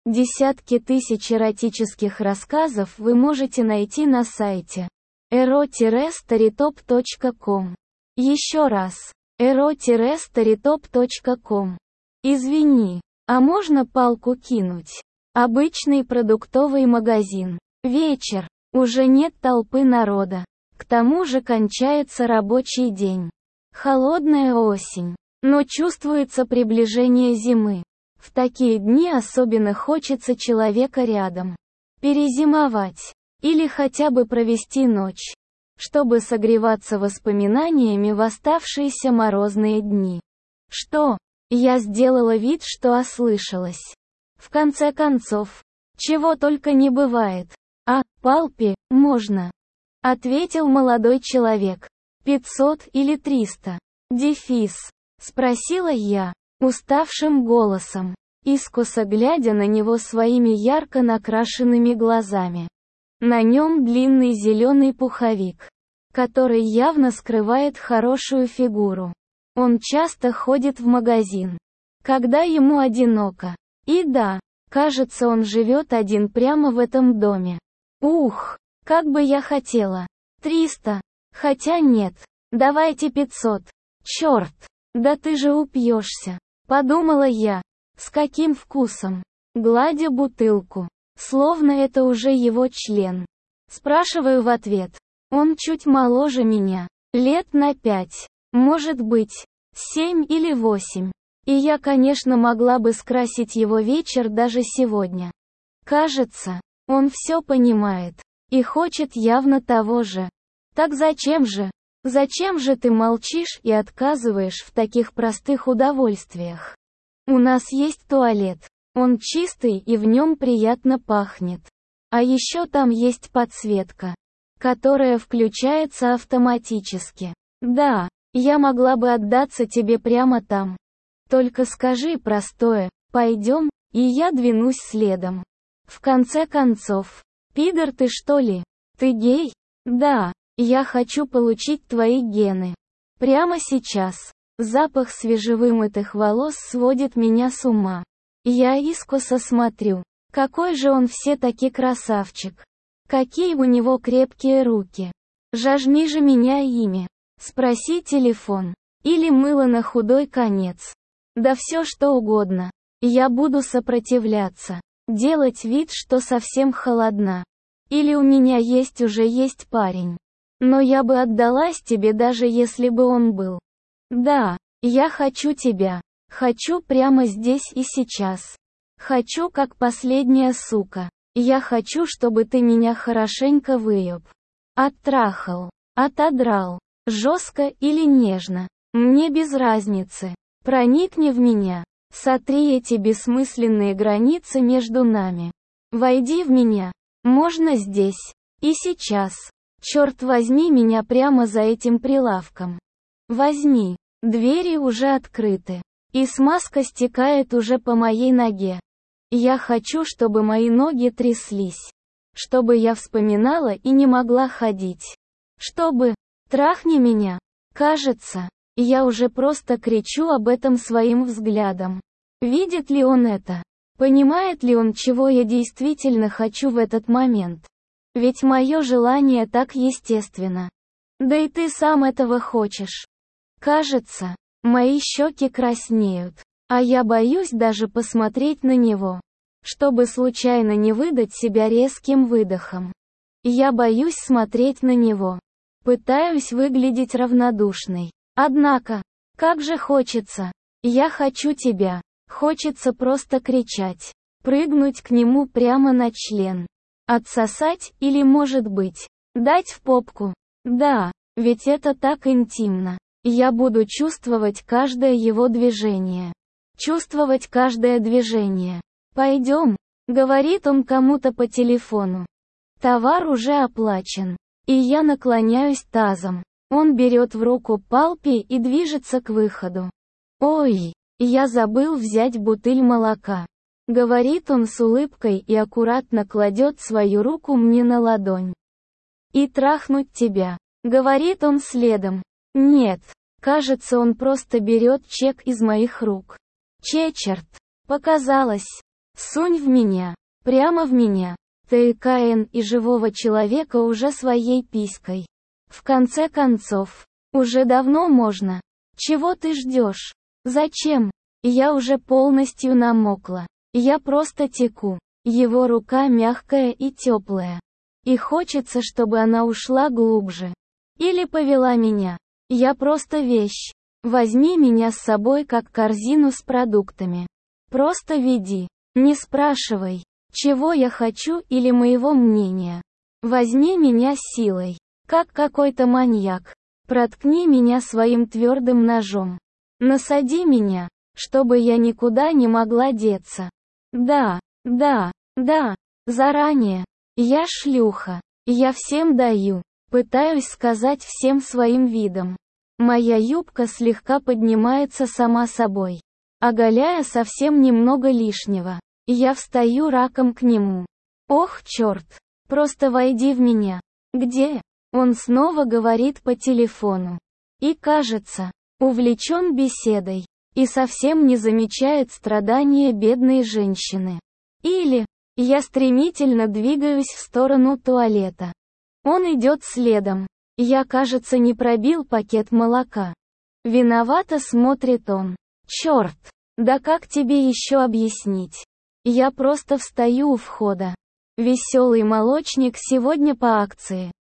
Десятки тысяч эротических рассказов вы можете найти на сайте ero-storytop.com. Еще раз. ero-storytop.com. Извини, а можно палку кинуть? Обычный продуктовый магазин. Вечер. Уже нет толпы народа. К тому же кончается рабочий день. Холодная осень. Но чувствуется приближение зимы. В такие дни особенно хочется человека рядом. Перезимовать. Или хотя бы провести ночь. Чтобы согреваться воспоминаниями в оставшиеся морозные дни. Что? Я сделала вид, что ослышалась. В конце концов, чего только не бывает. Палпи, можно. Ответил молодой человек. 500 или 300? Дефис. Спросила я, уставшим голосом, искоса глядя на него своими ярко накрашенными глазами. На нем длинный зеленый пуховик, который явно скрывает хорошую фигуру. Он часто ходит в магазин, когда ему одиноко. И да, кажется, он живет один прямо в этом доме. Ух, как бы я хотела. 300. Хотя нет. Давайте 500. Черт. Да ты же упьешься. Подумала я. С каким вкусом. Гладя бутылку. Словно это уже его член. Спрашиваю в ответ. Он чуть моложе меня. Лет на 5. Может быть. 7 или 8. И я, конечно, могла бы скрасить его вечер даже сегодня. Кажется, он все понимает. И хочет явно того же. Так зачем же? Зачем же ты молчишь и отказываешь в таких простых удовольствиях? У нас есть туалет. Он чистый и в нем приятно пахнет. А еще там есть подсветка, которая включается автоматически. Да, я могла бы отдаться тебе прямо там. Только скажи простое, пойдем, и я двинусь следом. В конце концов, пидор ты что ли? Ты гей? Да, я хочу получить твои гены. Прямо сейчас. Запах свежевымытых волос сводит меня с ума. Я искоса смотрю. Какой же он все-таки красавчик. Какие у него крепкие руки. Жажни же меня ими. Спроси телефон. Или мыло на худой конец. Да все что угодно. Я буду сопротивляться. Делать вид, что совсем холодна. Или у меня уже есть парень. Но я бы отдалась тебе даже если бы он был. Да, я хочу тебя. Хочу прямо здесь и сейчас. Хочу как последняя сука. Я хочу, чтобы ты меня хорошенько выеб. Оттрахал. Отодрал. Жестко или нежно. Мне без разницы. Проникни в меня. Сотри эти бессмысленные границы между нами. Войди в меня. Можно здесь. И сейчас. Черт возьми меня прямо за этим прилавком. Возьми. Двери уже открыты. И смазка стекает уже по моей ноге. Я хочу, чтобы мои ноги тряслись. Чтобы я вспоминала и не могла ходить. Чтобы... Трахни меня. Кажется, я уже просто кричу об этом своим взглядом. Видит ли он это? Понимает ли он, чего я действительно хочу в этот момент? Ведь мое желание так естественно. Да и ты сам этого хочешь. Кажется, мои щеки краснеют. А я боюсь даже посмотреть на него. Чтобы случайно не выдать себя резким выдохом. Я боюсь смотреть на него. Пытаюсь выглядеть равнодушной. Однако, как же хочется. Я хочу тебя. Хочется просто кричать. Прыгнуть к нему прямо на член. Отсосать или, может быть, дать в попку. Да, ведь это так интимно. Я буду чувствовать каждое его движение. Чувствовать каждое движение. «Пойдем», — говорит он кому-то по телефону. Товар уже оплачен. И я наклоняюсь тазом. Он берет в руку палпи и движется к выходу. «Ой, я забыл взять бутыль молока», — говорит он с улыбкой и аккуратно кладет свою руку мне на ладонь. «И трахнуть тебя», — говорит он следом. Нет, кажется, он просто берет чек из моих рук. Черт, показалось. Сунь в меня. Прямо в меня. ТКН и живого человека уже своей писькой. В конце концов, уже давно можно. Чего ты ждешь? Зачем? Я уже полностью намокла. Я просто теку. Его рука мягкая и теплая. И хочется, чтобы она ушла глубже. Или повела меня. Я просто вещь. Возьми меня с собой как корзину с продуктами. Просто веди. Не спрашивай, чего я хочу или моего мнения. Возьми меня силой, как какой-то маньяк. Проткни меня своим твердым ножом. Насади меня, чтобы я никуда не могла деться. Да, да, да, заранее. Я шлюха. Я всем даю. Пытаюсь сказать всем своим видом. Моя юбка слегка поднимается сама собой, оголяя совсем немного лишнего. Я встаю раком к нему. Ох, черт. Просто войди в меня. Где? Он снова говорит по телефону. И кажется, увлечен беседой. И совсем не замечает страдания бедной женщины. Или, я стремительно двигаюсь в сторону туалета. Он идет следом. Я, кажется, не пробил пакет молока. Виновато смотрит он. Черт. Да как тебе еще объяснить? Я просто встаю у входа. Веселый молочник сегодня по акции.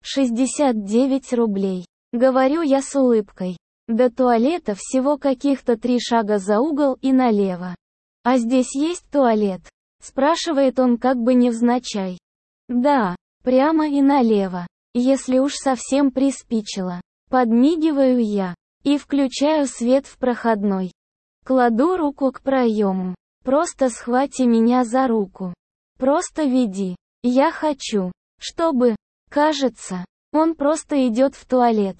69 рублей. Говорю я с улыбкой. До туалета всего каких-то 3 шага за угол и налево. А здесь есть туалет? Спрашивает он как бы невзначай. Да, прямо и налево. Если уж совсем приспичило. Подмигиваю я. И включаю свет в проходной. Кладу руку к проему. Просто схвати меня за руку. Просто веди. Я хочу, чтобы... Кажется, он просто идет в туалет.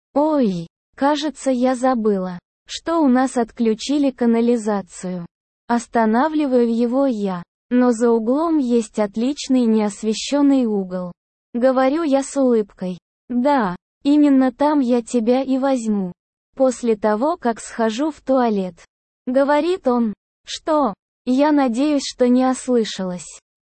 Ой, кажется, я забыла, что у нас отключили канализацию. Останавливаю его я. Но за углом есть отличный неосвещенный угол. Говорю я с улыбкой. Да, именно там я тебя и возьму. После того, как схожу в туалет. Говорит он. Что? Я надеюсь, что не ослышалась.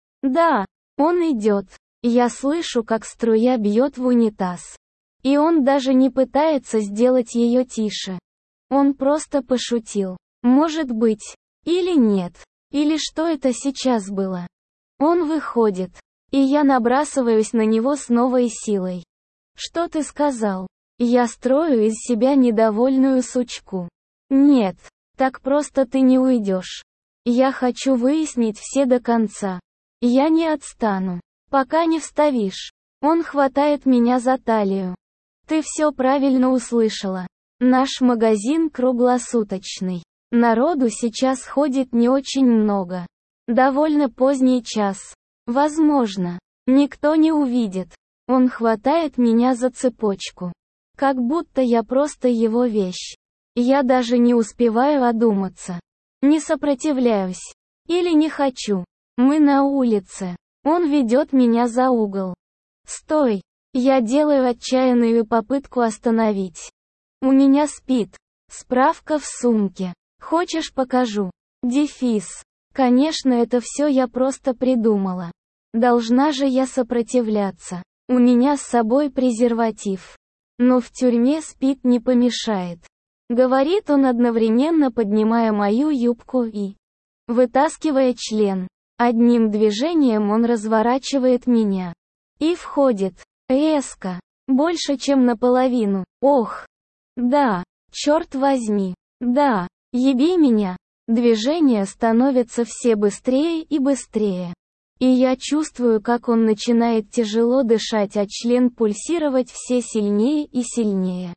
Да, он идет. Я слышу, как струя бьет в унитаз. И он даже не пытается сделать ее тише. Он просто пошутил. Может быть. Или нет. Или что это сейчас было? Он выходит. И я набрасываюсь на него с новой силой. Что ты сказал? Я строю из себя недовольную сучку. Нет, так просто ты не уйдешь. Я хочу выяснить все до конца. Я не отстану, пока не вставишь. Он хватает меня за талию. Ты все правильно услышала. Наш магазин круглосуточный. Народу сейчас ходит не очень много. Довольно поздний час. Возможно, никто не увидит. Он хватает меня за цепочку. Как будто я просто его вещь. Я даже не успеваю одуматься. Не сопротивляюсь. Или не хочу. Мы на улице. Он ведет меня за угол. Стой. Я делаю отчаянную попытку остановить. У меня спит. Справка в сумке. Хочешь, покажу? Дефис. Конечно, это все я просто придумала. Должна же я сопротивляться. У меня с собой презерватив. Но в тюрьме спит не помешает. Говорит он одновременно, поднимая мою юбку и вытаскивая член. Одним движением он разворачивает меня. И входит. Резко. Больше, чем наполовину. Ох. Да. Черт возьми. Да. Еби меня. Движения становятся все быстрее и быстрее. И я чувствую, как он начинает тяжело дышать, а член пульсировать все сильнее и сильнее.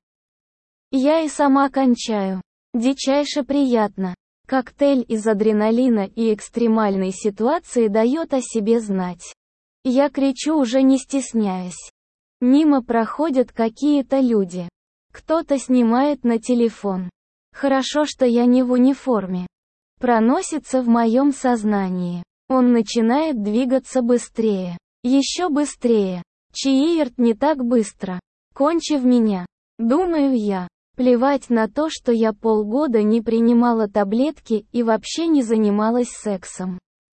Я и сама кончаю. Дичайше приятно. Коктейль из адреналина и экстремальной ситуации дает о себе знать. Я кричу, уже не стесняясь. Мимо проходят какие-то люди. Кто-то снимает на телефон. Хорошо, что я не в униформе. Проносится в моем сознании. Он начинает двигаться быстрее. Еще быстрее. Чиирт не так быстро. Кончи в меня. Думаю я. Плевать на то, что я полгода не принимала таблетки и вообще не занималась сексом.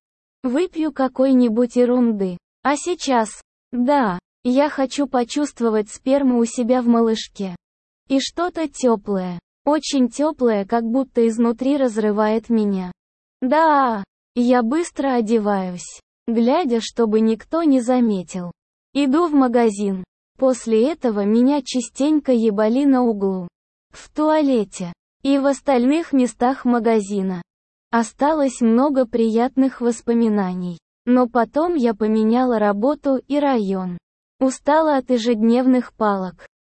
Выпью какой-нибудь ерунды. А сейчас, да, я хочу почувствовать сперму у себя в малышке. И что-то теплое. Очень теплое, как будто изнутри разрывает меня. Да, я быстро одеваюсь, глядя, чтобы никто не заметил. Иду в магазин. После этого меня частенько ебали на углу, в туалете и в остальных местах магазина. Осталось много приятных воспоминаний. Но потом я поменяла работу и район. Устала от ежедневных палок.